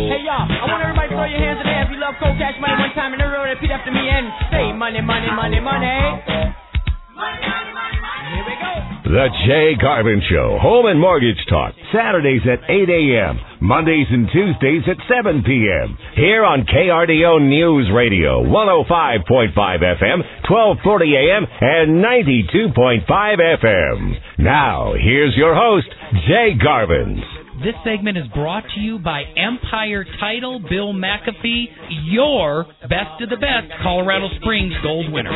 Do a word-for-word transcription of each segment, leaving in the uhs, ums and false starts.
Hey y'all, I want everybody to throw your hands in the air if you love cold cash money one time and everyone repeat after me and say money, money, money, money. Here we go. The Jay Garvin Show, Home and Mortgage Talk, Saturdays at eight a.m., Mondays and Tuesdays at seven p.m. Here on K R D O News Radio, one oh five point five F M, twelve forty A M, and ninety-two point five F M. Now, here's your host, Jay Garvin. This segment is brought to you by Empire Title, Bill McAfee, your best of the best Colorado Springs Gold winner.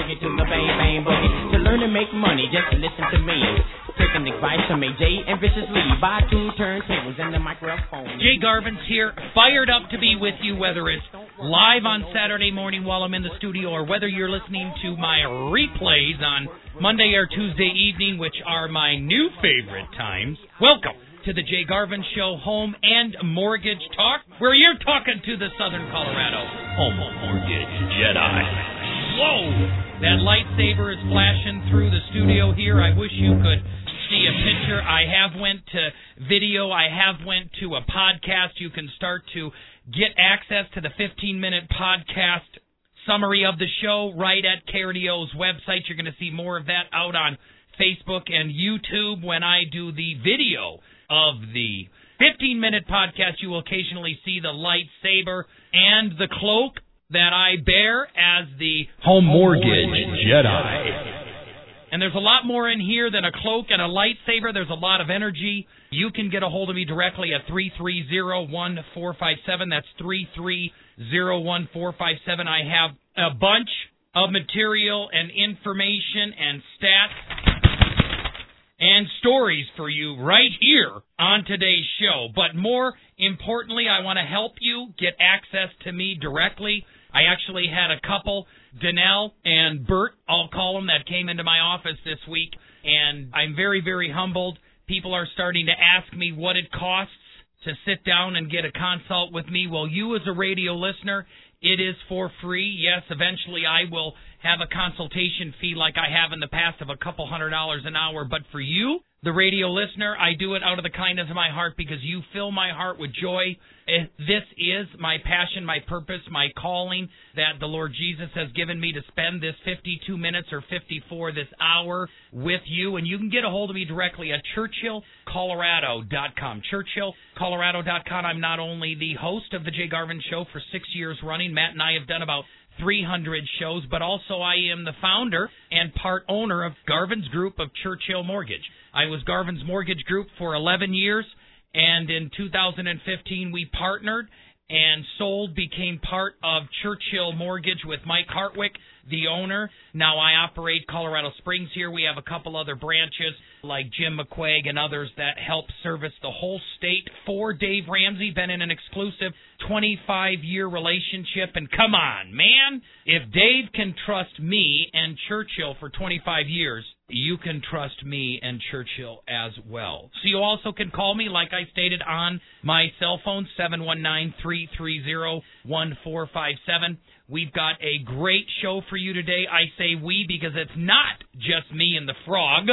To learn to make money, just listen to me. Taking advice from A J and viciously buy two turntables and the microphone. Jay Garvin's here, fired up to be with you, whether it's live on Saturday morning while I'm in the studio or whether you're listening to my replays on Monday or Tuesday evening, which are my new favorite times. Welcome to the Jay Garvin Show, Home and Mortgage Talk, where you're talking to the Southern Colorado Home and Mortgage Jedi. Whoa! That lightsaber is flashing through the studio here. I wish you could see a picture. I have went to video. I have went to a podcast. You can start to get access to the fifteen-minute podcast summary of the show right at K R D O's website. You're going to see more of that out on Facebook and YouTube when I do the video of the fifteen-minute podcast. You will occasionally see the lightsaber and the cloak that I bear as the Home Mortgage Jedi. And there's a lot more in here than a cloak and a lightsaber. There's a lot of energy. You can get a hold of me directly at three three zero, one four five seven. That's three three zero, one four five seven. I have a bunch of material and information and stats and stories for you right here on today's show. But more importantly, I want to help you get access to me directly. I actually had a couple, Danelle and Bert, I'll call them, that came into my office this week, and I'm very, very humbled. People are starting to ask me what it costs to sit down and get a consult with me. Well, you as a radio listener, it is for free. Yes, eventually I will have a consultation fee like I have in the past of a couple hundred dollars an hour. But for you, the radio listener, I do it out of the kindness of my heart because you fill my heart with joy. This is my passion, my purpose, my calling that the Lord Jesus has given me to spend this fifty-two minutes or fifty-four, this hour with you. And you can get a hold of me directly at Churchill Colorado dot com. Churchill Colorado dot com. I'm not only the host of the Jay Garvin Show for six years running. Matt and I have done about three hundred shows, but also I am the founder and part owner of Garvin's Group of Churchill Mortgage. I was Garvin's Mortgage Group for eleven years, and in two thousand fifteen we partnered and sold, became part of Churchill Mortgage with Mike Hartwick, the owner. Now I operate Colorado Springs here. We have a couple other branches like Jim McQuaig and others that help service the whole state for Dave Ramsey. Been in an exclusive twenty-five-year relationship. And come on, man, if Dave can trust me and Churchill for twenty-five years, you can trust me and Churchill as well. So you also can call me, like I stated, on my cell phone, seven one nine, three three zero, one four five seven. We've got a great show for you today. I say we because it's not just me and the frog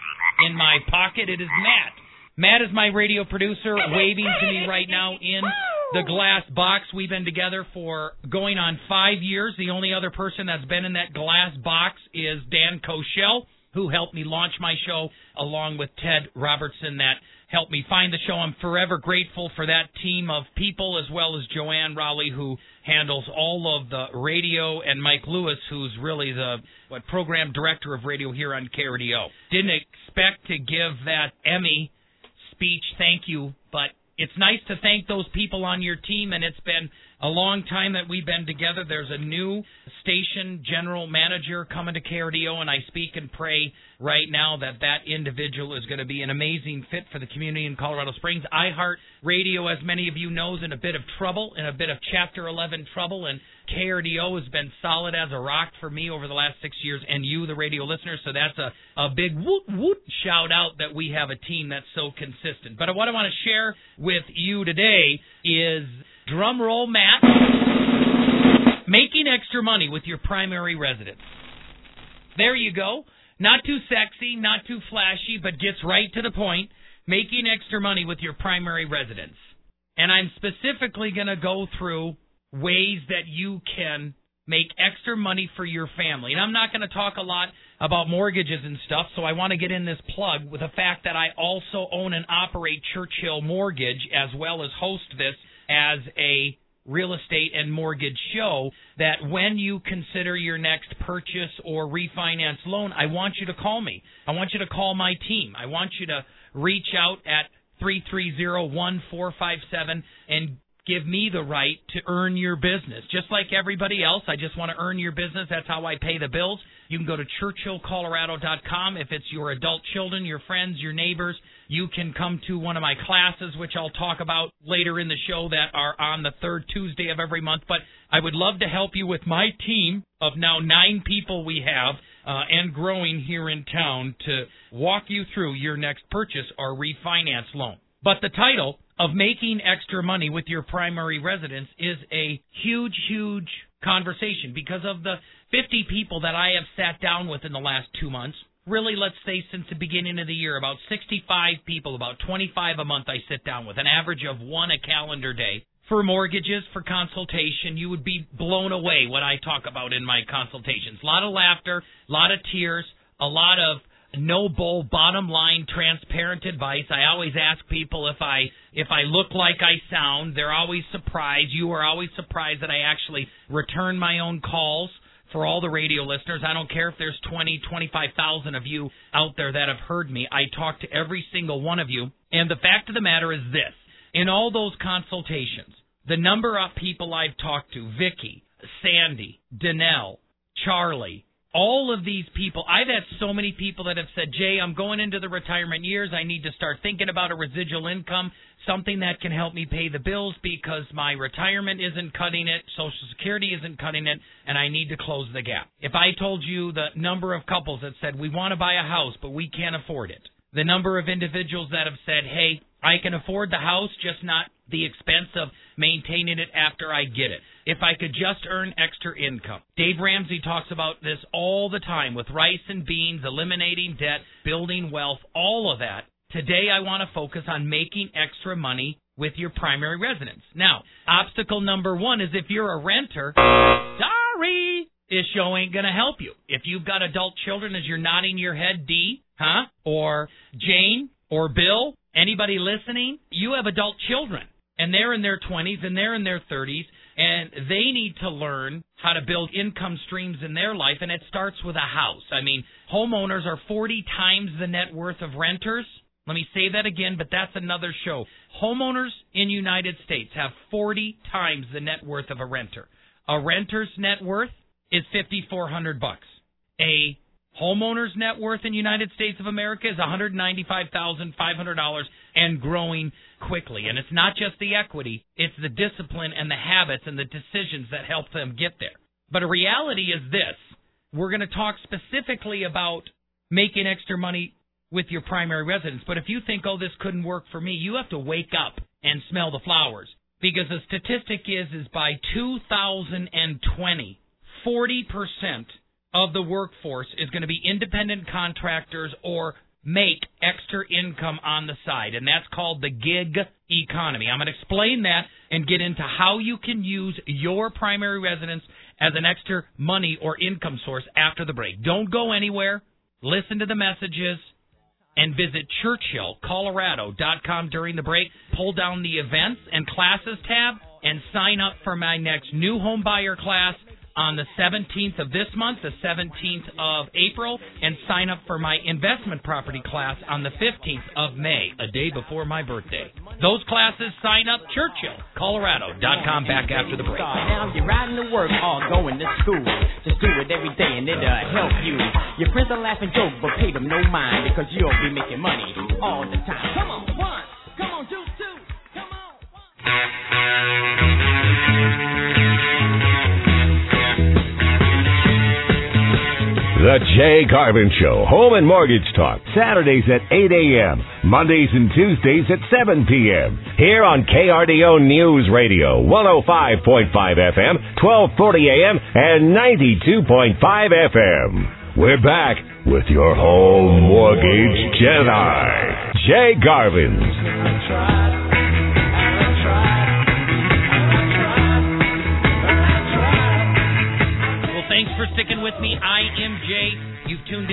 in my pocket. It is Matt. Matt is my radio producer, waving to me right now in the glass box. We've been together for going on five years. The only other person that's been in that glass box is Dan Koshel, who helped me launch my show, along with Ted Robertson that helped me find the show. I'm forever grateful for that team of people, as well as Joanne Rowley, who handles all of the radio, and Mike Lewis, who's really the what program director of radio here on K R D O. Didn't expect to give that Emmy speech thank you, but it's nice to thank those people on your team, and it's been a long time that we've been together. There's a new station general manager coming to K R D O, and I speak and pray right now that that individual is going to be an amazing fit for the community in Colorado Springs. iHeart Radio, as many of you know, is in a bit of trouble, in a bit of Chapter eleven trouble, and K R D O has been solid as a rock for me over the last six years, and you, the radio listeners, so that's a, a big woot woot shout out that we have a team that's so consistent. But what I want to share with you today is, drum roll, Matt, making extra money with your primary residence. There you go. Not too sexy, not too flashy, but gets right to the point. Making extra money with your primary residence. And I'm specifically going to go through ways that you can make extra money for your family. And I'm not going to talk a lot about mortgages and stuff, so I want to get in this plug with the fact that I also own and operate Churchill Mortgage, as well as host this as a real estate and mortgage show, that when you consider your next purchase or refinance loan, I want you to call me. I want you to call my team. I want you to reach out at three three zero, one four five seven and give me the right to earn your business. Just like everybody else, I just want to earn your business. That's how I pay the bills. You can go to Churchill Colorado dot com. If it's your adult children, your friends, your neighbors, you can come to one of my classes, which I'll talk about later in the show, that are on the third Tuesday of every month. But I would love to help you with my team of now nine people we have uh, and growing here in town to walk you through your next purchase or refinance loan. But the title of Making Extra Money with Your Primary Residence is a huge, huge conversation because of the fifty people that I have sat down with in the last two months. Really, let's say since the beginning of the year, about sixty-five people, about twenty-five a month I sit down with, an average of one a calendar day. For mortgages, for consultation, you would be blown away what I talk about in my consultations. A lot of laughter, a lot of tears, a lot of no bull, bottom line, transparent advice. I always ask people if I if I look like I sound. They're always surprised. You are always surprised that I actually return my own calls. For all the radio listeners, I don't care if there's twenty, twenty-five thousand of you out there that have heard me. I talk to every single one of you. And the fact of the matter is this. In all those consultations, the number of people I've talked to, Vicky, Sandy, Danelle, Charlie, all of these people, I've had so many people that have said, Jay, I'm going into the retirement years. I need to start thinking about a residual income, something that can help me pay the bills because my retirement isn't cutting it, Social Security isn't cutting it, and I need to close the gap. If I told you the number of couples that said, we want to buy a house, but we can't afford it, the number of individuals that have said, hey, I can afford the house, just not the expense of maintaining it after I get it. If I could just earn extra income. Dave Ramsey talks about this all the time with rice and beans, eliminating debt, building wealth, all of that. Today I want to focus on making extra money with your primary residence. Now, obstacle number one is if you're a renter, sorry, this show ain't going to help you. If you've got adult children, as you're nodding your head, D, huh? Or Jane, or Bill, anybody listening, you have adult children, and they're in their twenties, and they're in their thirties, and they need to learn how to build income streams in their life, and it starts with a house. I mean, homeowners are forty times the net worth of renters. Let me say that again, but that's another show. Homeowners in the United States have forty times the net worth of a renter. A renter's net worth is fifty-four hundred bucks. A homeowner's net worth in the United States of America is one hundred ninety-five thousand five hundred dollars and growing quickly. And it's not just the equity, it's the discipline and the habits and the decisions that help them get there. But a reality is this. We're going to talk specifically about making extra money with your primary residence. But if you think, oh, this couldn't work for me, you have to wake up and smell the flowers. Because the statistic is, is by two thousand twenty, forty percent of the workforce is going to be independent contractors or make extra income on the side, and that's called the gig economy. I'm going to explain that and get into how you can use your primary residence as an extra money or income source after the break. Don't go anywhere. Listen to the messages and visit Churchill Colorado dot com during the break. Pull down the events and classes tab and sign up for my next new home buyer class on the seventeenth of this month, the seventeenth of April, and sign up for my investment property class on the fifteenth of May, a day before my birthday. Those classes, sign up, Churchill Colorado dot com, back after the break. Now you're riding to work or going to school. Just do it every day and it'll help you. Your friends are laughing joke, but pay them no mind because you'll be making money all the time. Come on, one. Come on, two, two. Come on, one. The Jay Garvin Show, Home and Mortgage Talk, Saturdays at eight a.m., Mondays and Tuesdays at seven p.m. Here on K R D O News Radio, one oh five point five F M, twelve forty A M, and ninety-two point five F M. We're back with your home mortgage Jedi, Jay Garvin.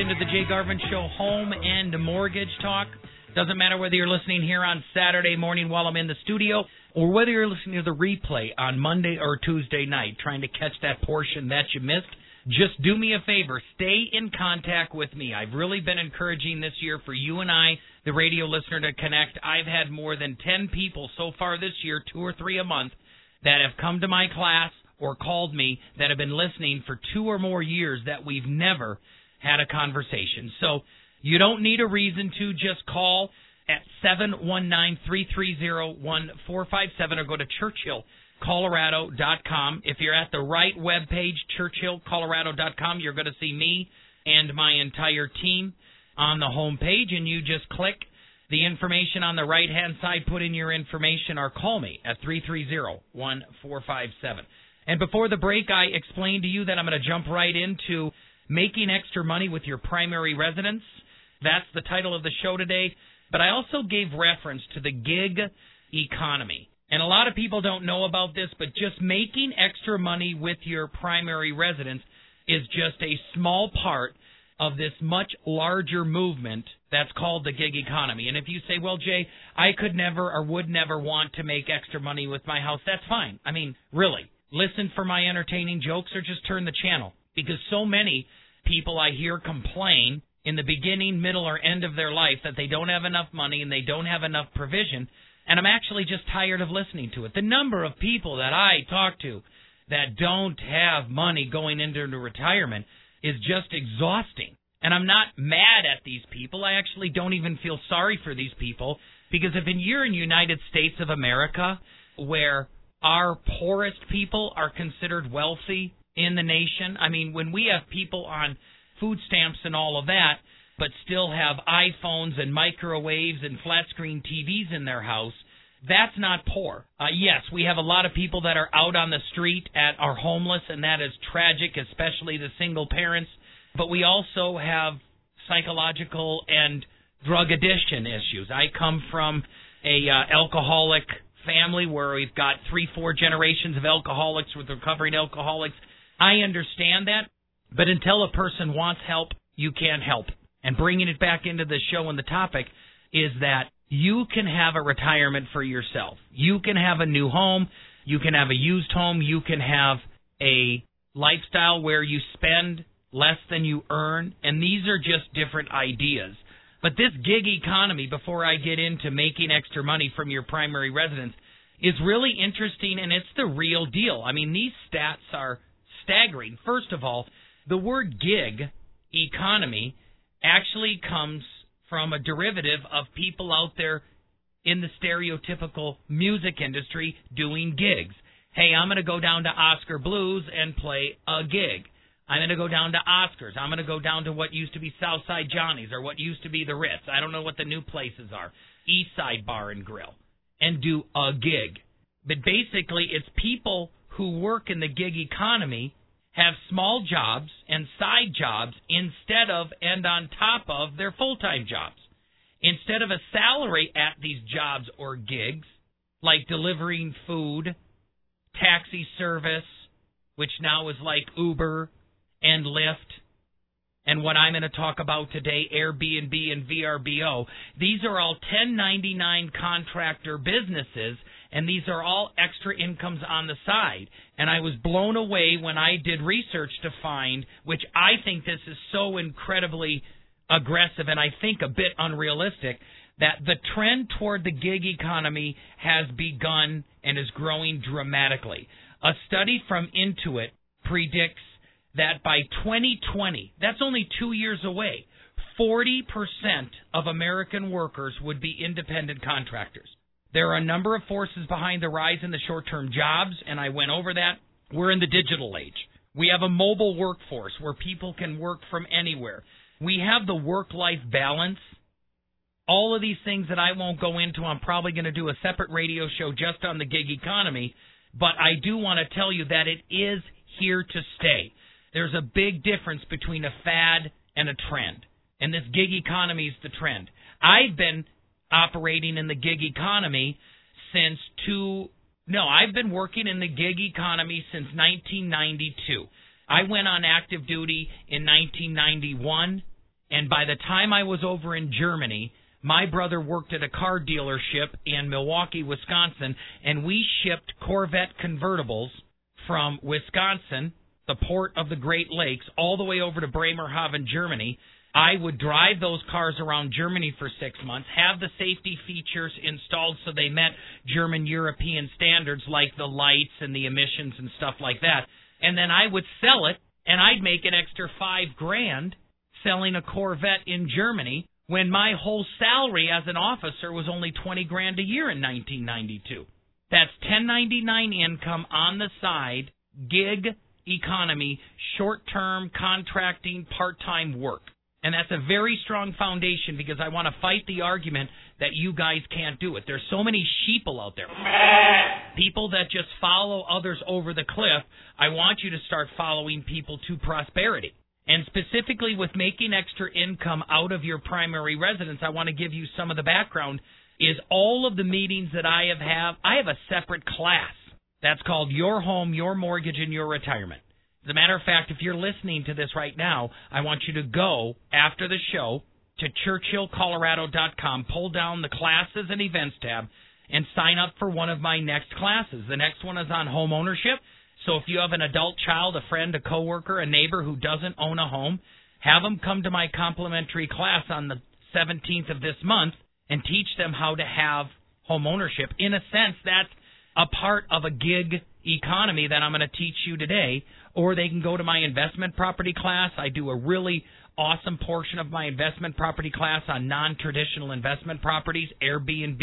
into the Jay Garvin Show Home and Mortgage Talk. Doesn't matter whether you're listening here on Saturday morning while I'm in the studio or whether you're listening to the replay on Monday or Tuesday night trying to catch that portion that you missed. Just do me a favor. Stay in contact with me. I've really been encouraging this year for you and I, the radio listener, to connect. I've had more than ten people so far this year, two or three a month, that have come to my class or called me that have been listening for two or more years that we've never had a conversation. So you don't need a reason to. Just call at seven one nine, three three zero, one four five seven or go to Churchill Colorado dot com. If you're at the right web page, Churchill Colorado dot com, you're going to see me and my entire team on the home page, and you just click the information on the right-hand side, put in your information, or call me at three three zero, one four five seven. And before the break, I explained to you that I'm going to jump right into making extra money with your primary residence. That's the title of the show today. But I also gave reference to the gig economy. And a lot of people don't know about this, but just making extra money with your primary residence is just a small part of this much larger movement that's called the gig economy. And if you say, well, Jay, I could never or would never want to make extra money with my house, that's fine. I mean, really, listen for my entertaining jokes or just turn the channel. Because so many people I hear complain in the beginning, middle, or end of their life that they don't have enough money and they don't have enough provision. And I'm actually just tired of listening to it. The number of people that I talk to that don't have money going into retirement is just exhausting. And I'm not mad at these people. I actually don't even feel sorry for these people, because if you're in the United States of America, where our poorest people are considered wealthy in the nation, I mean, when we have people on food stamps and all of that, but still have iPhones and microwaves and flat-screen T Vs in their house, that's not poor. Uh, yes, we have a lot of people that are out on the street at are homeless, and that is tragic, especially the single parents. But we also have psychological and drug addiction issues. I come from a uh, alcoholic family where we've got three, four generations of alcoholics with recovering alcoholics. I understand that, but until a person wants help, you can't help. And bringing it back into the show and the topic is that you can have a retirement for yourself. You can have a new home. You can have a used home. You can have a lifestyle where you spend less than you earn. And these are just different ideas. But this gig economy, before I get into making extra money from your primary residence, is really interesting, and it's the real deal. I mean, these stats are staggering. First of all, the word gig economy actually comes from a derivative of people out there in the stereotypical music industry doing gigs. Hey, I'm going to go down to Oscar Blues and play a gig. I'm going to go down to Oscars. I'm going to go down to what used to be Southside Johnny's or what used to be the Ritz. I don't know what the new places are. Eastside Bar and Grill. And do a gig. But basically, it's people who work in the gig economy have small jobs and side jobs instead of and on top of their full-time jobs. Instead of a salary at these jobs or gigs, like delivering food, taxi service, which now is like Uber and Lyft, and what I'm going to talk about today, Airbnb and V R B O, these are all ten ninety-nine contractor businesses, and these are all extra incomes on the side. And I was blown away when I did research to find, which I think this is so incredibly aggressive and I think a bit unrealistic, that the trend toward the gig economy has begun and is growing dramatically. A study from Intuit predicts that by twenty twenty, that's only two years away, forty percent of American workers would be independent contractors. There are a number of forces behind the rise in the short-term jobs, and I went over that. We're in the digital age. We have a mobile workforce where people can work from anywhere. We have the work-life balance. All of these things that I won't go into, I'm probably going to do a separate radio show just on the gig economy, but I do want to tell you that it is here to stay. There's a big difference between a fad and a trend, and this gig economy is the trend. I've been operating in the gig economy since two, no, I've been working in the gig economy since nineteen ninety-two. I went on active duty in nineteen ninety-one, And by the time I was over in Germany, my brother worked at a car dealership in Milwaukee, Wisconsin, and we shipped Corvette convertibles from Wisconsin, the port of the Great Lakes, all the way over to Bremerhaven, Germany. I would drive those cars around Germany for six months, have the safety features installed so they met German European standards like the lights and the emissions and stuff like that. And then I would sell it, and I'd make an extra five grand selling a Corvette in Germany when my whole salary as an officer was only twenty grand a year in nineteen ninety-two. That's ten ninety-nine income on the side, gig economy, short-term contracting, part-time work. And that's a very strong foundation because I want to fight the argument that you guys can't do it. There's so many sheeple out there. People that just follow others over the cliff. I want you to start following people to prosperity. And specifically with making extra income out of your primary residence, I want to give you some of the background. Is all of the meetings that I have, have I have a separate class that's called Your Home, Your Mortgage, and Your Retirement. As a matter of fact, if you're listening to this right now, I want you to go after the show to Churchill Colorado dot com, pull down the Classes and Events tab, and sign up for one of my next classes. The next one is on home ownership. So if you have an adult child, a friend, a coworker, a neighbor who doesn't own a home, have them come to my complimentary class on the seventeenth of this month and teach them how to have home ownership. In a sense, that's a part of a gig economy that I'm going to teach you today. Or they can go to my investment property class. I do a really awesome portion of my investment property class on non-traditional investment properties, Airbnb,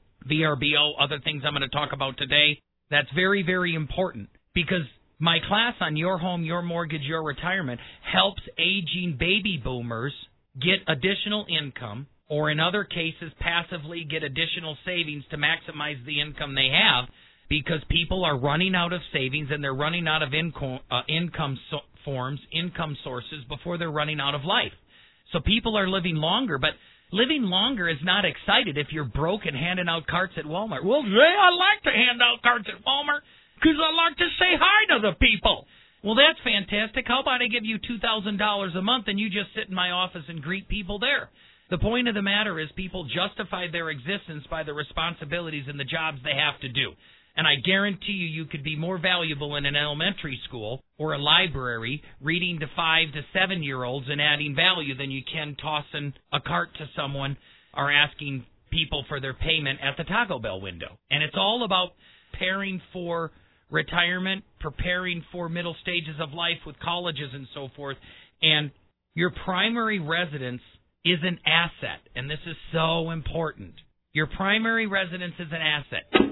V R B O, other things I'm going to talk about today. That's very, very important because my class on Your Home, Your Mortgage, Your Retirement helps aging baby boomers get additional income or in other cases passively get additional savings to maximize the income they have. Because people are running out of savings and they're running out of income, uh, income so- forms, income sources before they're running out of life. So people are living longer, but living longer is not excited if you're broke and handing out carts at Walmart. Well, yeah, I like to hand out carts at Walmart because I like to say hi to the people. Well, that's fantastic. How about I give you two thousand dollars a month and you just sit in my office and greet people there? The point of the matter is people justify their existence by the responsibilities and the jobs they have to do. And I guarantee you, you could be more valuable in an elementary school or a library reading to five to seven-year-olds and adding value than you can tossing a cart to someone or asking people for their payment at the Taco Bell window. And it's all about preparing for retirement, preparing for middle stages of life with colleges and so forth. And your primary residence is an asset, and this is so important. Your primary residence is an asset.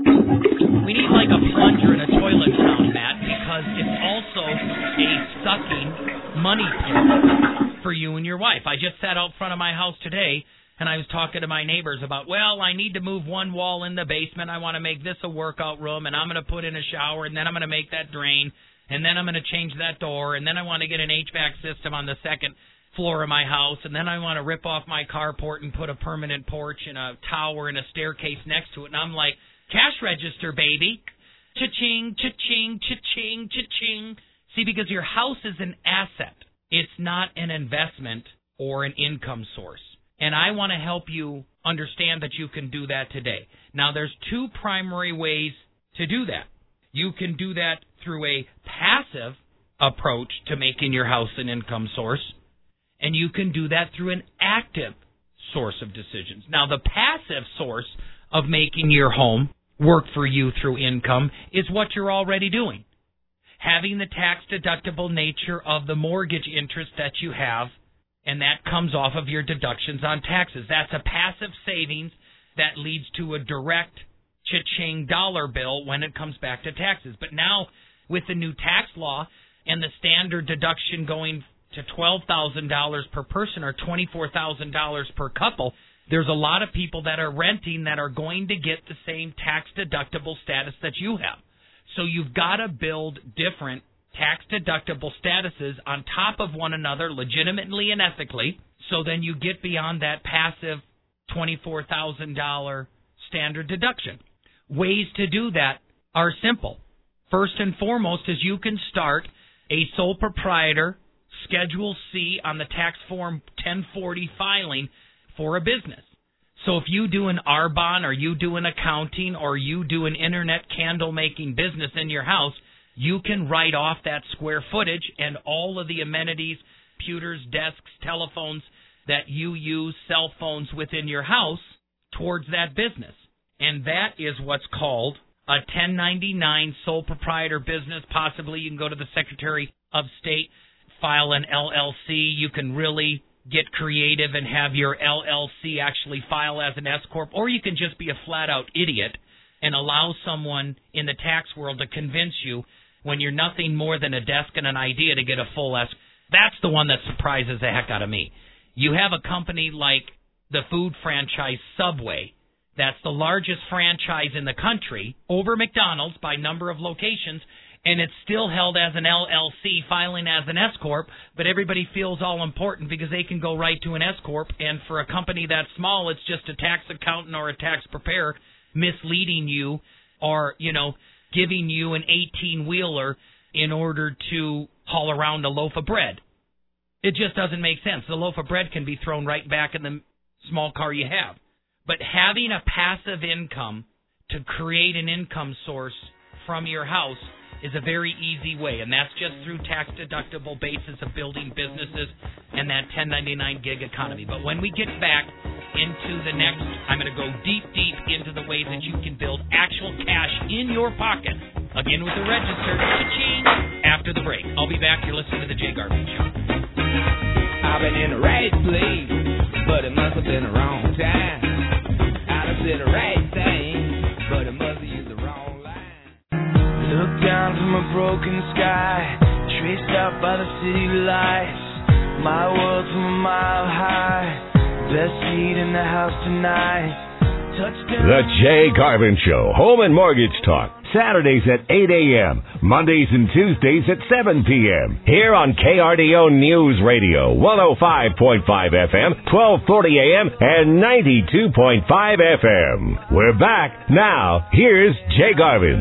We need like a plunger and a toilet sound, Matt, because it's also a sucking money pit for you and your wife. I just sat out front of my house today, and I was talking to my neighbors about, well, I need to move one wall in the basement. I want to make this a workout room, and I'm going to put in a shower, and then I'm going to make that drain, and then I'm going to change that door, and then I want to get an H V A C system on the second floor of my house, and then I want to rip off my carport and put a permanent porch and a tower and a staircase next to it. And I'm like, cash register, baby. Cha-ching, cha-ching, cha-ching, cha-ching. See, because your house is an asset. It's not an investment or an income source. And I want to help you understand that you can do that today. Now, there's two primary ways to do that. You can do that through a passive approach to making your house an income source, and you can do that through an active source of decisions. Now, the passive source of making your home work for you through income is what you're already doing. Having the tax-deductible nature of the mortgage interest that you have, and that comes off of your deductions on taxes. That's a passive savings that leads to a direct cha-ching dollar bill when it comes back to taxes. But now, with the new tax law and the standard deduction going to twelve thousand dollars per person or twenty-four thousand dollars per couple, there's a lot of people that are renting that are going to get the same tax-deductible status that you have. So you've got to build different tax-deductible statuses on top of one another legitimately and ethically, so then you get beyond that passive twenty-four thousand dollars standard deduction. Ways to do that are simple. First and foremost is you can start a sole proprietor Schedule C on the tax form ten forty filing for a business. So if you do an Arbonne or you do an accounting or you do an internet candle making business in your house, you can write off that square footage and all of the amenities, computers, desks, telephones that you use, cell phones within your house towards that business. And that is what's called a ten ninety-nine sole proprietor business. Possibly you can go to the Secretary of State, file an L L C. You can really get creative and have your L L C actually file as an S-corp, or you can just be a flat-out idiot and allow someone in the tax world to convince you when you're nothing more than a desk and an idea to get a full S. That's the one that surprises the heck out of me. You have a company like the food franchise Subway. That's the largest franchise in the country over McDonald's by number of locations, and it's still held as an L L C, filing as an S-corp, but everybody feels all important because they can go right to an S-corp, and for a company that small, it's just a tax accountant or a tax preparer misleading you or, you know, giving you an eighteen-wheeler in order to haul around a loaf of bread. It just doesn't make sense. The loaf of bread can be thrown right back in the small car you have. But having a passive income to create an income source from your house is a very easy way, and that's just through tax-deductible basis of building businesses and that ten ninety-nine gig economy. But when we get back into the next, I'm going to go deep, deep into the ways that you can build actual cash in your pocket, again with the register, cha-ching, after the break. I'll be back. You're listening to The Jay Garvin Show. I've been in the right place, but it must have been the wrong time. I done said the right thing, but it must have used the wrong line. Look down from a broken sky, traced out by the city lights. My world from a mile high, best seat in the house tonight. Touchdown. The Jay Garvin Show, Home and Mortgage Talk. Saturdays at eight a.m., Mondays and Tuesdays at seven p.m. Here on K R D O News Radio, one oh five point five F M, twelve forty a.m., and ninety-two point five F M. We're back. Now, here's Jay Garvin.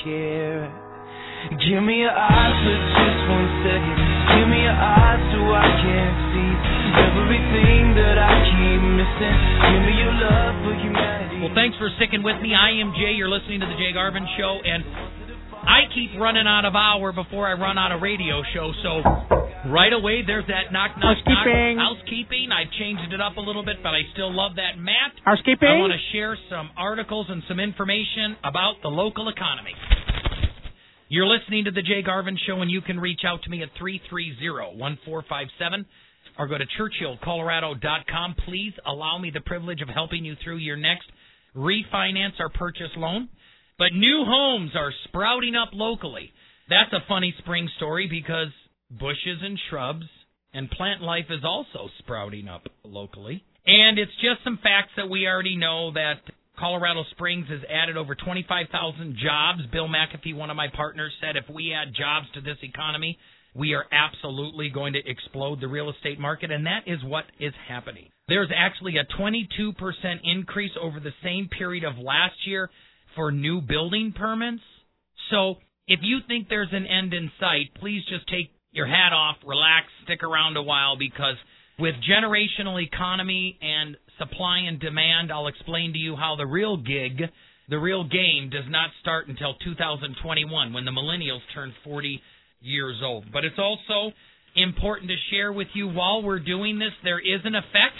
Give me your eyes for just one second. Give me your eyes so I can see everything that I keep missing. Give me your love for humanity. Well, thanks for sticking with me. I am Jay. You're listening to The Jay Garvin Show, and I keep running out of hour before I run out of radio show, so right away there's that knock, knock, Housekeeping. knock. Housekeeping. I've changed it up a little bit, but I still love that, Matt. Housekeeping. I want to share some articles and some information about the local economy. You're listening to The Jay Garvin Show, and you can reach out to me at three three zero, one four five seven or go to Churchill Colorado dot com. Please allow me the privilege of helping you through your next refinance or purchase loan. But new homes are sprouting up locally. That's a funny spring story because bushes and shrubs and plant life is also sprouting up locally. And it's just some facts that we already know that Colorado Springs has added over twenty-five thousand jobs. Bill McAfee, one of my partners, said if we add jobs to this economy, we are absolutely going to explode the real estate market, and that is what is happening. There's actually a twenty-two percent increase over the same period of last year for new building permits. So if you think there's an end in sight, please just take your hat off, relax, stick around a while, because with generational economy and supply and demand, I'll explain to you how the real gig, the real game, does not start until two thousand twenty-one when the millennials turn forty years old. But it's also important to share with you while we're doing this, there is an effect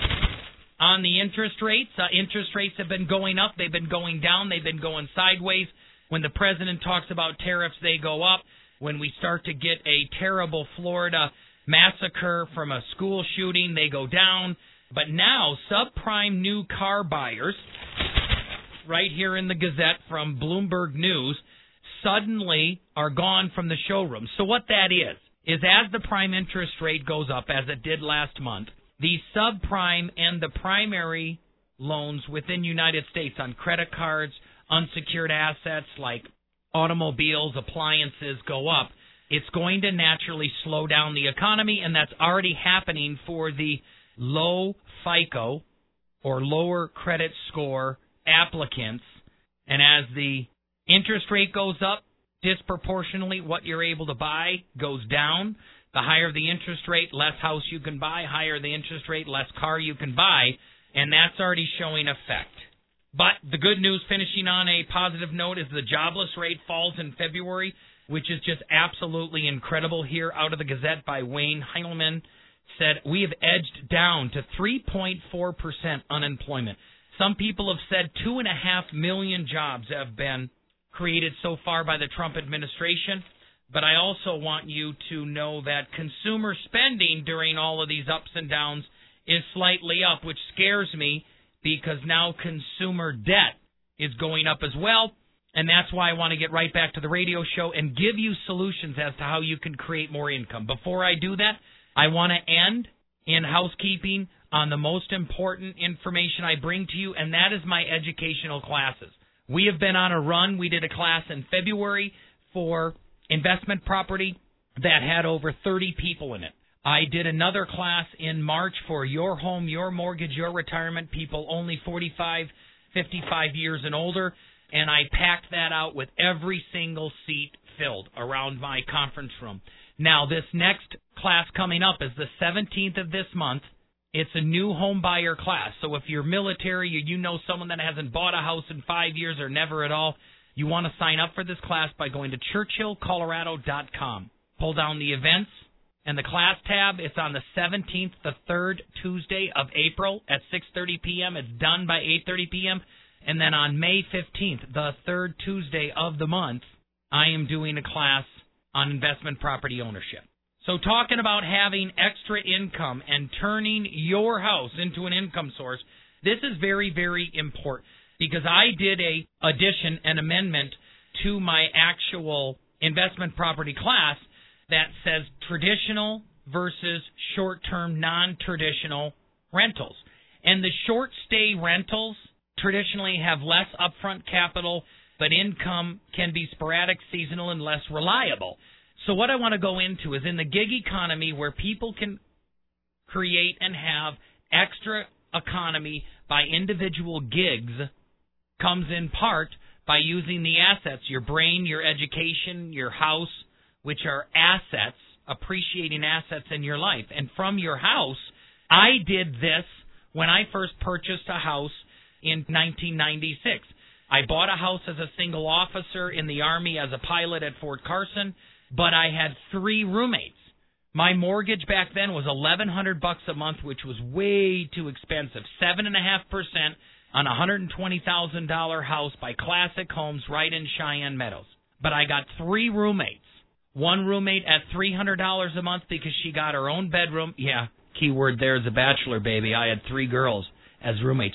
on the interest rates. Uh, interest rates have been going up. They've been going down. They've been going sideways. When the president talks about tariffs, they go up. When we start to get a terrible Florida massacre from a school shooting, they go down. But now, subprime new car buyers, right here in the Gazette from Bloomberg News, suddenly are gone from the showroom. So what that is, is as the prime interest rate goes up, as it did last month, the subprime and the primary loans within the United States on credit cards, unsecured assets like automobiles, appliances go up. It's going to naturally slow down the economy, and that's already happening for the low FICO or lower credit score applicants. And as the interest rate goes up, disproportionately what you're able to buy goes down. The higher the interest rate, less house you can buy. Higher the interest rate, less car you can buy. And that's already showing effect. But the good news, finishing on a positive note, is the jobless rate falls in February, which is just absolutely incredible. Here out of the Gazette by Wayne Heilemann said, we have edged down to three point four percent unemployment. Some people have said two and a half million jobs have been created so far by the Trump administration. But I also want you to know that consumer spending during all of these ups and downs is slightly up, which scares me because now consumer debt is going up as well. And that's why I want to get right back to the radio show and give you solutions as to how you can create more income. Before I do that, I want to end in housekeeping on the most important information I bring to you, and that is my educational classes. We have been on a run. We did a class in February for investment property that had over thirty people in it. I did another class in March for your home, your mortgage, your retirement, people only forty-five, fifty-five years and older, and I packed that out with every single seat filled around my conference room. Now, this next class coming up is the seventeenth of this month. It's a new home buyer class. So if you're military or you know someone that hasn't bought a house in five years or never at all, you want to sign up for this class by going to churchill colorado dot com. Pull down the events and the class tab. It's on the seventeenth, the third Tuesday of April at six thirty p.m. It's done by eight thirty p.m. And then on May fifteenth, the third Tuesday of the month, I am doing a class on investment property ownership. So talking about having extra income and turning your house into an income source, this is very, very important because I did a addition, an amendment to my actual investment property class that says traditional versus short-term non-traditional rentals. And the short-stay rentals traditionally have less upfront capital, but income can be sporadic, seasonal, and less reliable. So what I want to go into is in the gig economy where people can create and have extra economy by individual gigs comes in part by using the assets, your brain, your education, your house, which are assets, appreciating assets in your life. And from your house, I did this when I first purchased a house in nineteen ninety-six. I bought a house as a single officer in the Army as a pilot at Fort Carson, but I had three roommates. My mortgage back then was eleven hundred bucks a month, which was way too expensive. Seven and a half percent on a one hundred twenty thousand dollar house by Classic Homes right in Cheyenne Meadows. But I got three roommates. One roommate at three hundred dollars a month because she got her own bedroom. Yeah, keyword there is a bachelor, baby. I had three girls as roommates.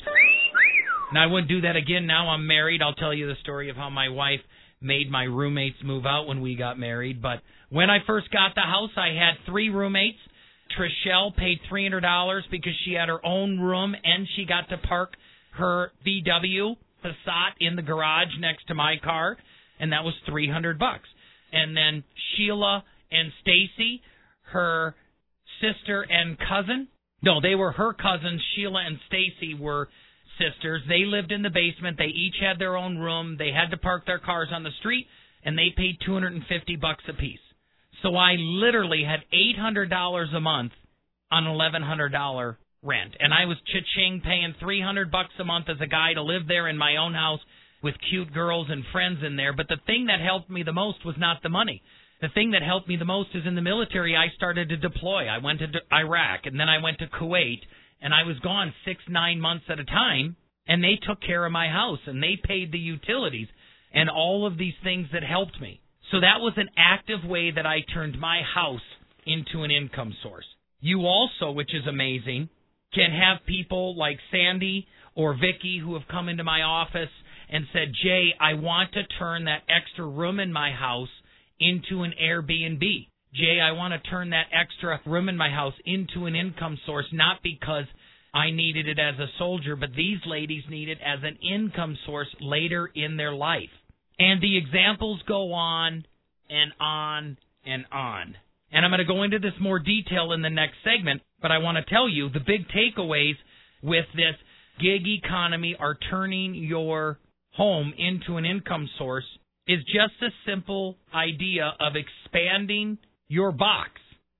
And I wouldn't do that again. Now I'm married. I'll tell you the story of how my wife made my roommates move out when we got married. But when I first got the house, I had three roommates. Trishelle paid three hundred dollars because she had her own room and she got to park her V W Passat in the garage next to my car, and that was three hundred bucks. And then Sheila and Stacy, her sister and cousin. No, they were her cousins. Sheila and Stacy were sisters. They lived in the basement. They each had their own room. They had to park their cars on the street, and they paid two hundred fifty bucks a piece. So I literally had eight hundred dollars a month on eleven hundred dollars rent. And I was cha-ching paying three hundred bucks a month as a guy to live there in my own house with cute girls and friends in there. But the thing that helped me the most was not the money. The thing that helped me the most is in the military, I started to deploy. I went to Iraq, and then I went to Kuwait, and I was gone six, nine months at a time, and they took care of my house, and they paid the utilities, and all of these things that helped me. So that was an active way that I turned my house into an income source. You also, which is amazing, can have people like Sandy or Vicky who have come into my office and said, Jay, I want to turn that extra room in my house into an Airbnb. Jay, I want to turn that extra room in my house into an income source, not because I needed it as a soldier, but these ladies need it as an income source later in their life. And the examples go on and on and on. And I'm going to go into this more detail in the next segment, but I want to tell you the big takeaways with this gig economy are turning your home into an income source is just a simple idea of expanding your box.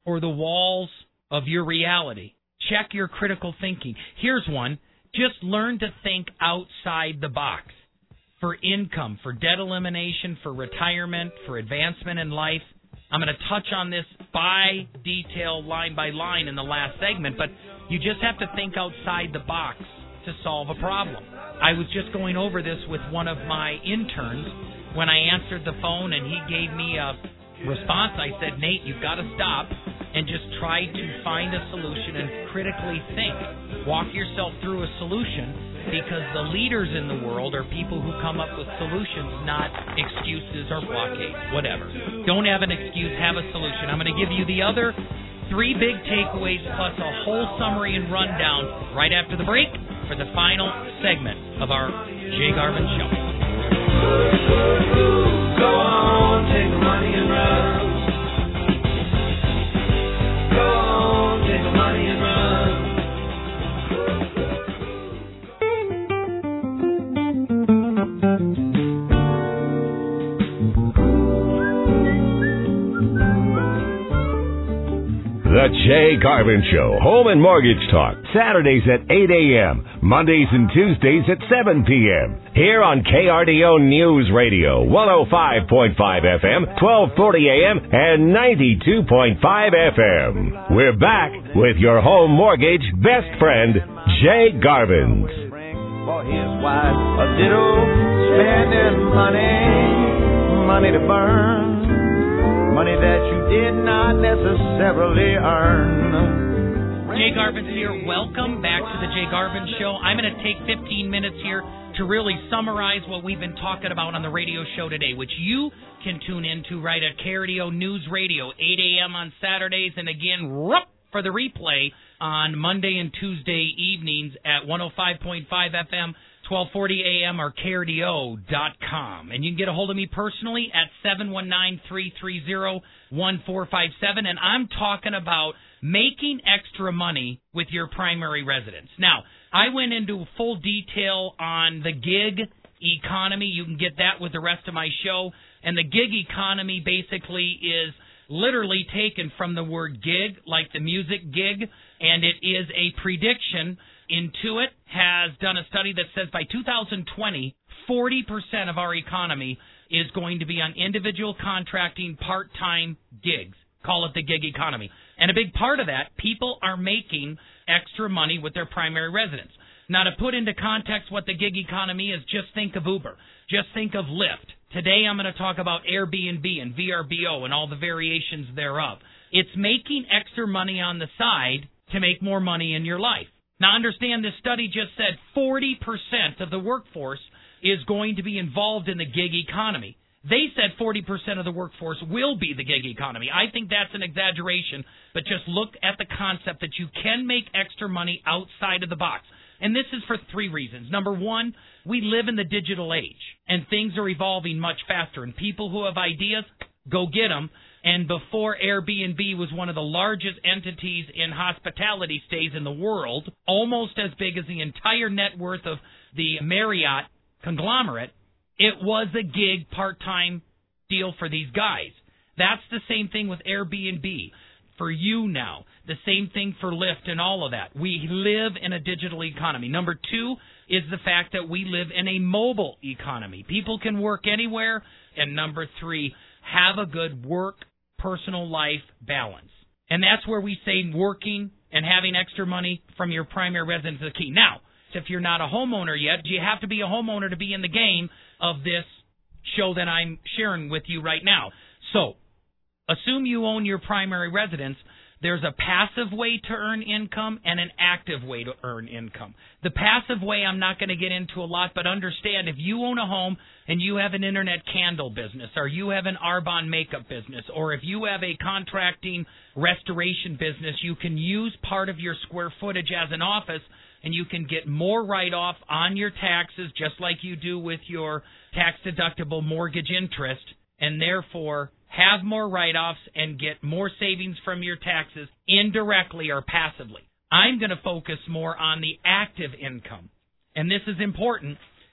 or the walls of your reality? Check your critical thinking. Here's one. Just learn to think outside the box. For income, for debt elimination, for retirement, for advancement in life. I'm going to touch on this by detail, line by line in the last segment, but you just have to think outside the box to solve a problem. I was just going over this with one of my interns when I answered the phone, and he gave me a response. I said, Nate, you've got to stop and just try to find a solution and critically think. Walk yourself through a solution, because the leaders in the world are people who come up with solutions, not excuses or blockades, whatever. Don't have an excuse, have a solution. I'm going to give you the other three big takeaways plus a whole summary and rundown right after the break for the final segment of our Jay Garvin Show. Go on, take the money and run. Go on, take the money and run. The Jay Garvin Show, Home and Mortgage Talk, Saturdays at eight a.m., Mondays and Tuesdays at seven p.m. Here on K R D O News Radio, one oh five point five F M, twelve forty A M, and ninety-two point five F M. We're back with your home mortgage best friend, Jay Garvin. For his wife, a little spending money, money to burn. Money that you did not necessarily earn. Jay Garvin's here. Welcome back to the Jay Garvin Show. I'm going to take fifteen minutes here to really summarize what we've been talking about on the radio show today, which you can tune into right at K R D O News Radio, eight a.m. on Saturdays, and again, for the replay on Monday and Tuesday evenings at one oh five point five F M, twelve forty A M, or K R D O dot com. And you can get a hold of me personally at seven one nine, three three zero, one four five seven. And I'm talking about making extra money with your primary residence. Now, I went into full detail on the gig economy. You can get that with the rest of my show. And the gig economy basically is literally taken from the word gig, like the music gig, and it is a prediction. Intuit has done a study that says by two thousand twenty, forty percent of our economy is going to be on individual contracting part-time gigs. Call it the gig economy. And a big part of that, people are making extra money with their primary residence. Now, to put into context what the gig economy is, just think of Uber. Just think of Lyft. Today I'm going to talk about Airbnb and V R B O and all the variations thereof. It's making extra money on the side to make more money in your life. Now, understand this study just said forty percent of the workforce is going to be involved in the gig economy. They said forty percent of the workforce will be the gig economy. I think that's an exaggeration, but just look at the concept that you can make extra money outside of the box. And this is for three reasons. Number one, we live in the digital age, and things are evolving much faster. And people who have ideas, go get them. And before Airbnb was one of the largest entities in hospitality stays in the world, almost as big as the entire net worth of the Marriott conglomerate, it was a gig part-time deal for these guys. That's the same thing with Airbnb for you now. The same thing for Lyft and all of that. We live in a digital economy. Number two is the fact that we live in a mobile economy. People can work anywhere. And number three, have a good work personal life balance. And that's where we say working and having extra money from your primary residence is the key. Now, if you're not a homeowner yet, do you have to be a homeowner to be in the game of this show that I'm sharing with you right now? So, assume you own your primary residence. There's a passive way to earn income and an active way to earn income. The passive way I'm not going to get into a lot, but understand if you own a home and you have an internet candle business, or you have an Arbonne makeup business, or if you have a contracting restoration business, you can use part of your square footage as an office, and you can get more write-off on your taxes, just like you do with your tax-deductible mortgage interest, and therefore have more write-offs and get more savings from your taxes indirectly or passively. I'm going to focus more on the active income. And this is important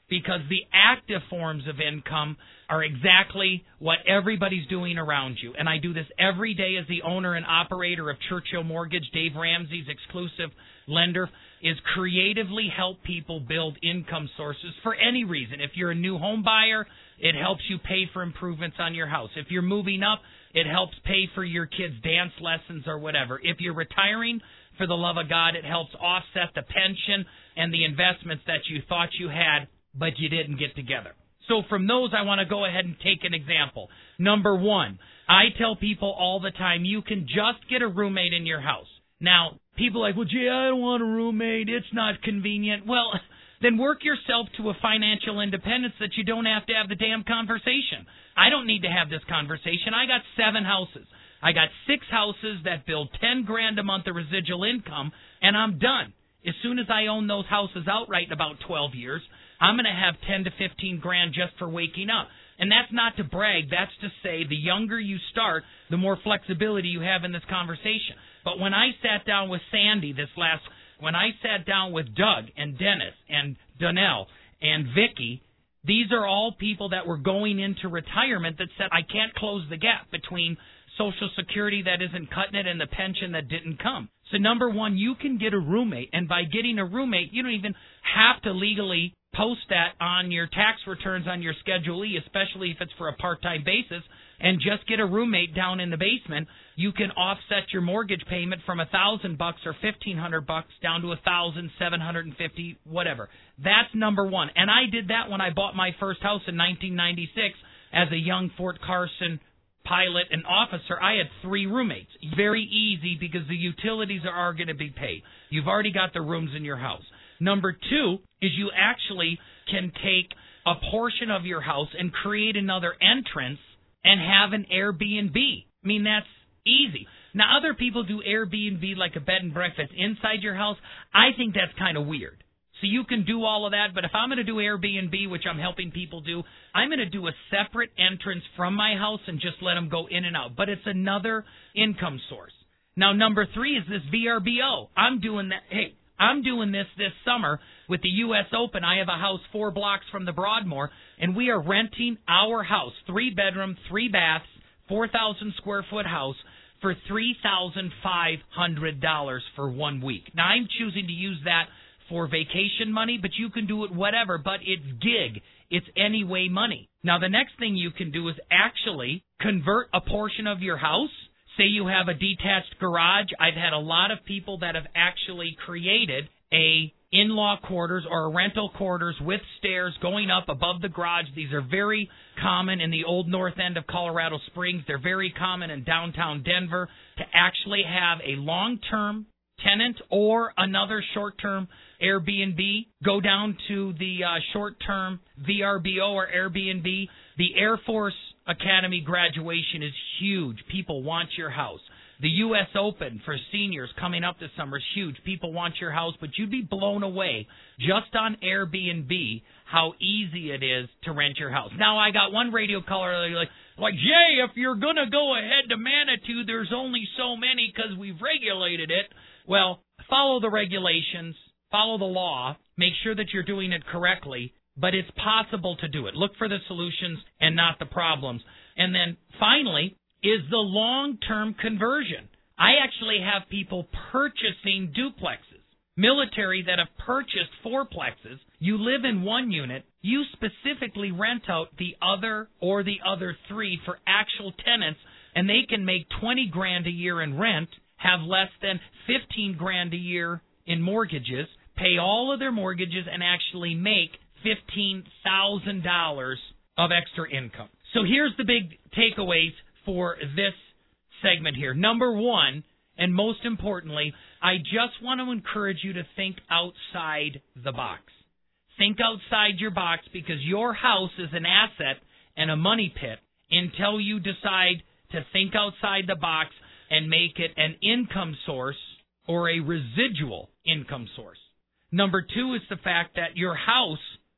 because the active forms of income are exactly what everybody's doing around you. And I do this every day as the owner and operator of Churchill Mortgage. Dave Ramsey's exclusive lender is creatively help people build income sources for any reason. If you're a new home buyer, it helps you pay for improvements on your house. If you're moving up, it helps pay for your kids' dance lessons or whatever. If you're retiring, for the love of God, it helps offset the pension and the investments that you thought you had, but you didn't get together. So from those, I want to go ahead and take an example. Number one, I tell people all the time, you can just get a roommate in your house. Now, people are like, well, gee, I don't want a roommate. It's not convenient. Well, then work yourself to a financial independence that you don't have to have the damn conversation. I don't need to have this conversation. I got seven houses. I got six houses that build ten grand a month of residual income, and I'm done. As soon as I own those houses outright in about twelve years, I'm going to have ten to fifteen grand just for waking up. And that's not to brag. That's to say the younger you start, the more flexibility you have in this conversation. But when I sat down with Sandy this last, when I sat down with Doug and Dennis and Donnell and Vicky, these are all people that were going into retirement that said, I can't close the gap between Social Security that isn't cutting it and the pension that didn't come. So number one, you can get a roommate, and by getting a roommate, you don't even have to legally post that on your tax returns on your Schedule E, especially if it's for a part-time basis, and just get a roommate down in the basement. You can offset your mortgage payment from a thousand bucks or fifteen hundred bucks down to a thousand seven hundred and fifty, whatever. That's number one, and I did that when I bought my first house in nineteen ninety-six as a young Fort Carson pilot and officer. I had three roommates. Very easy because the utilities are going to be paid. You've already got the rooms in your house. Number two is you actually can take a portion of your house and create another entrance and have an Airbnb. I mean, that's easy. Now, other people do Airbnb like a bed and breakfast inside your house. I think that's kind of weird. So you can do all of that, but if I'm going to do Airbnb, which I'm helping people do, I'm going to do a separate entrance from my house and just let them go in and out. But it's another income source. Now, number three is this V R B O. I'm doing that. Hey, I'm doing this this summer with the U S Open. I have a house four blocks from the Broadmoor, and we are renting our house, three bedroom, three baths, four thousand square foot house, for three thousand five hundred dollars for one week. Now, I'm choosing to use that for vacation money, but you can do it whatever, but it's gig. It's anyway money. Now, the next thing you can do is actually convert a portion of your house. Say you have a detached garage. I've had a lot of people that have actually created a in-law quarters or a rental quarters with stairs going up above the garage. These are very common in the old north end of Colorado Springs. They're very common in downtown Denver to actually have a long-term tenant or another short-term Airbnb. Go down to the uh, short-term V R B O or Airbnb. The Air Force Academy graduation is huge. People want your house. The U S Open for seniors coming up this summer is huge. People want your house, but you'd be blown away just on Airbnb how easy it is to rent your house. Now, I got one radio caller like, like Jay, if you're going to go ahead to Manitou, there's only so many because we've regulated it. Well, follow the regulations, follow the law, make sure that you're doing it correctly, but it's possible to do it. Look for the solutions and not the problems. And then finally is the long-term conversion. I actually have people purchasing duplexes, military that have purchased fourplexes. You live in one unit, you specifically rent out the other or the other three for actual tenants, and they can make twenty grand a year in rent, have less than fifteen grand a year in mortgages, pay all of their mortgages, and actually make fifteen thousand dollars of extra income. So here's the big takeaways for this segment here. Number one, and most importantly, I just want to encourage you to think outside the box. Think outside your box because your house is an asset and a money pit until you decide to think outside the box and make it an income source or a residual income source. Number two is the fact that your house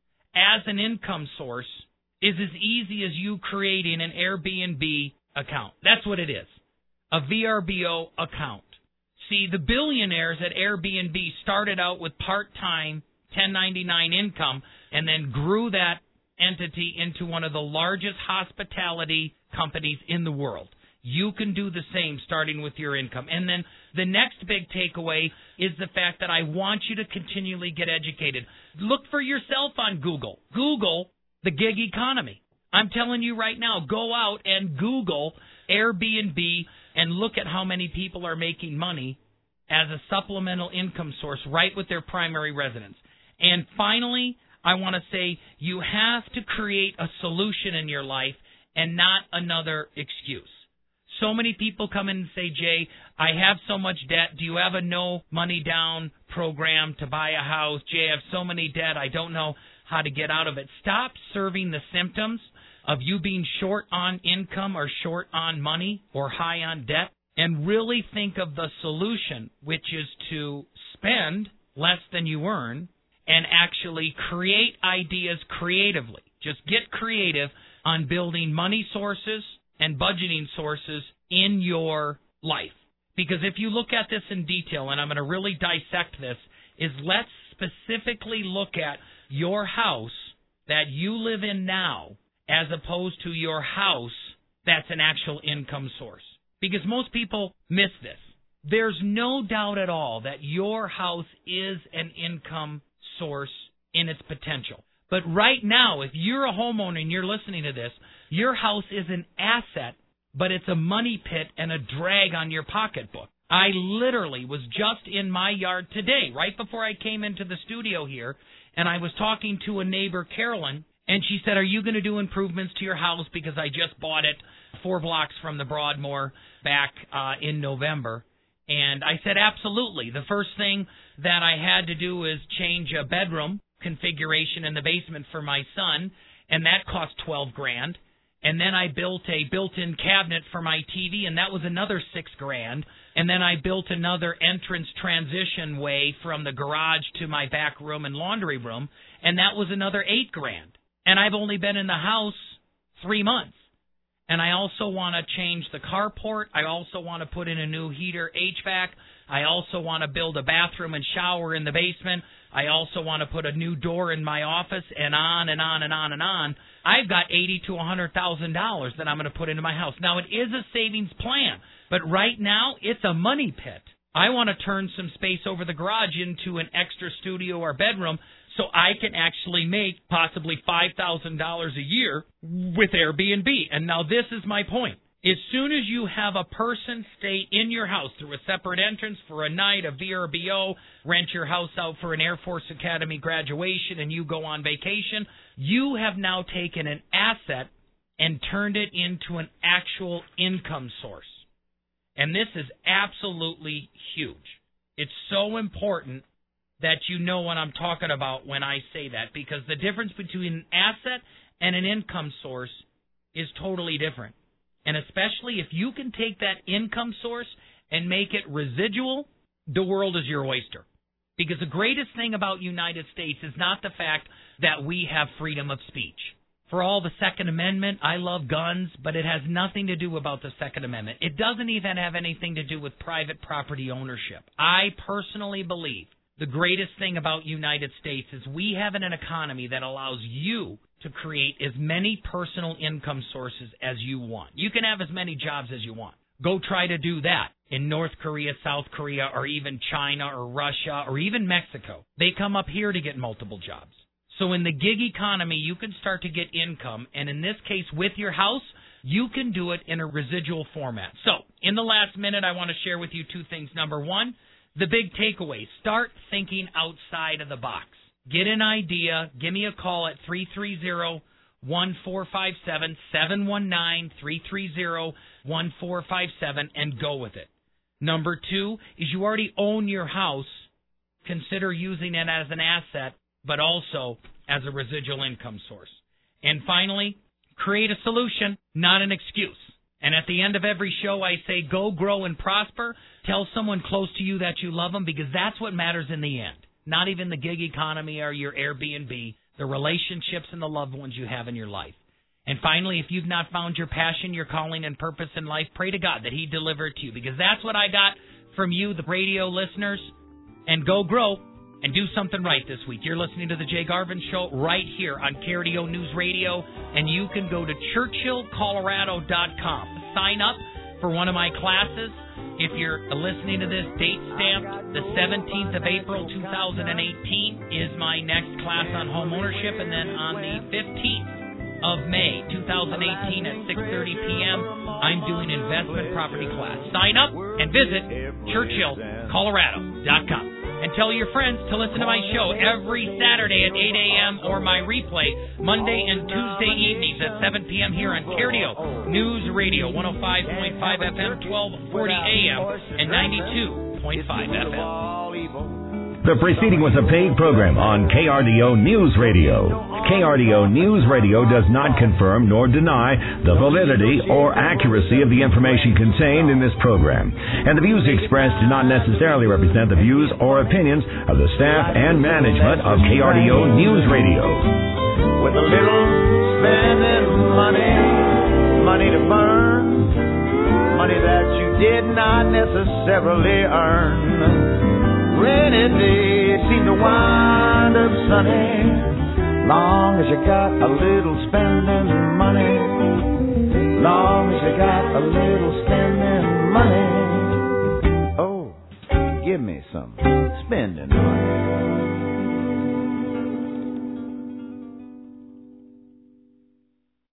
as an income source is as easy as you creating an Airbnb account. That's what it is, a V R B O account. See, the billionaires at Airbnb started out with part-time ten ninety-nine income, and then grew that entity into one of the largest hospitality companies in the world. You can do the same starting with your income. And then the next big takeaway is the fact that I want you to continually get educated. Look for yourself on Google. Google the gig economy. I'm telling you right now, go out and Google Airbnb and look at how many people are making money as a supplemental income source right with their primary residence. And finally, I want to say you have to create a solution in your life and not another excuse. So many people come in and say, Jay, I have so much debt. Do you have a no money down program to buy a house? Jay, I have so many debt. I don't know how to get out of it. Stop serving the symptoms of you being short on income or short on money or high on debt, and really think of the solution, which is to spend less than you earn and actually create ideas creatively. Just get creative on building money sources and budgeting sources in your life. Because if you look at this in detail, and I'm going to really dissect this, is let's specifically look at your house that you live in now as opposed to your house that's an actual income source. Because most people miss this. There's no doubt at all that your house is an income source in its potential. But right now, if you're a homeowner and you're listening to this, your house is an asset, but it's a money pit and a drag on your pocketbook. I literally was just in my yard today, right before I came into the studio here, and I was talking to a neighbor, Carolyn, and she said, are you going to do improvements to your house because I just bought it four blocks from the Broadmoor back uh, in November? And I said, absolutely. The first thing that I had to do is change a bedroom configuration in the basement for my son, and that cost twelve grand. And then I built a built-in cabinet for my T V, and that was another six grand. And then I built another entrance transition way from the garage to my back room and laundry room, and that was another eight grand. And I've only been in the house three months. And I also want to change the carport. I also want to put in a new heater H V A C. I also want to build a bathroom and shower in the basement. I also want to put a new door in my office, and on and on and on and on. I've got eighty thousand to one hundred thousand dollars that I'm going to put into my house. Now, it is a savings plan, but right now it's a money pit. I want to turn some space over the garage into an extra studio or bedroom so I can actually make possibly five thousand dollars a year with Airbnb. And now this is my point. As soon as you have a person stay in your house through a separate entrance for a night, a V R B O, rent your house out for an Air Force Academy graduation, and you go on vacation, you have now taken an asset and turned it into an actual income source. And this is absolutely huge. It's so important that you know what I'm talking about when I say that, because the difference between an asset and an income source is totally different. And especially if you can take that income source and make it residual, the world is your oyster. Because the greatest thing about United States is not the fact that we have freedom of speech. For all the Second Amendment, I love guns, but it has nothing to do about the Second Amendment. It doesn't even have anything to do with private property ownership. I personally believe the greatest thing about United States is we have an economy that allows you to create as many personal income sources as you want. You can have as many jobs as you want. Go try to do that in North Korea, South Korea, or even China or Russia or even Mexico. They come up here to get multiple jobs. So in the gig economy, you can start to get income, and in this case, with your house, you can do it in a residual format. So in the last minute, I want to share with you two things. Number one, the big takeaway. Start thinking outside of the box. Get an idea. Give me a call at three three zero, one four five seven, seven one nine, three three zero, one four five seven, and go with it. Number two is you already own your house. Consider using it as an asset, but also as a residual income source. And finally, create a solution, not an excuse. And at the end of every show, I say, go, grow, and prosper. Tell someone close to you that you love them, because that's what matters in the end. Not even the gig economy or your Airbnb, the relationships and the loved ones you have in your life. And finally, if you've not found your passion, your calling, and purpose in life, pray to God that He deliver it to you, because that's what I got from you, the radio listeners. And go, grow, and do something right this week. You're listening to The Jay Garvin Show right here on K R D O News Radio, and you can go to Churchill Colorado dot com. Sign up for one of my classes. If you're listening to this, date stamped, the seventeenth of April, two thousand eighteen is my next class on home ownership, and then on the fifteenth of May, two thousand eighteen at six thirty p.m., I'm doing investment property class. Sign up and visit Churchill Colorado dot com. And tell your friends to listen to my show every Saturday at eight a.m. or my replay Monday and Tuesday evenings at seven p.m. here on K R D O News Radio, one oh five point five F M, twelve forty A M, and ninety-two point five F M. The preceding was a paid program on K R D O News Radio. K R D O News Radio does not confirm nor deny the validity or accuracy of the information contained in this program, and the views expressed do not necessarily represent the views or opinions of the staff and management of K R D O News Radio. With a little spending money, money to burn, money that you did not necessarily earn. Rainy days seem to wind up sunny, long as you got a little spending money, long as you got a little spending money. Oh, give me some spending money.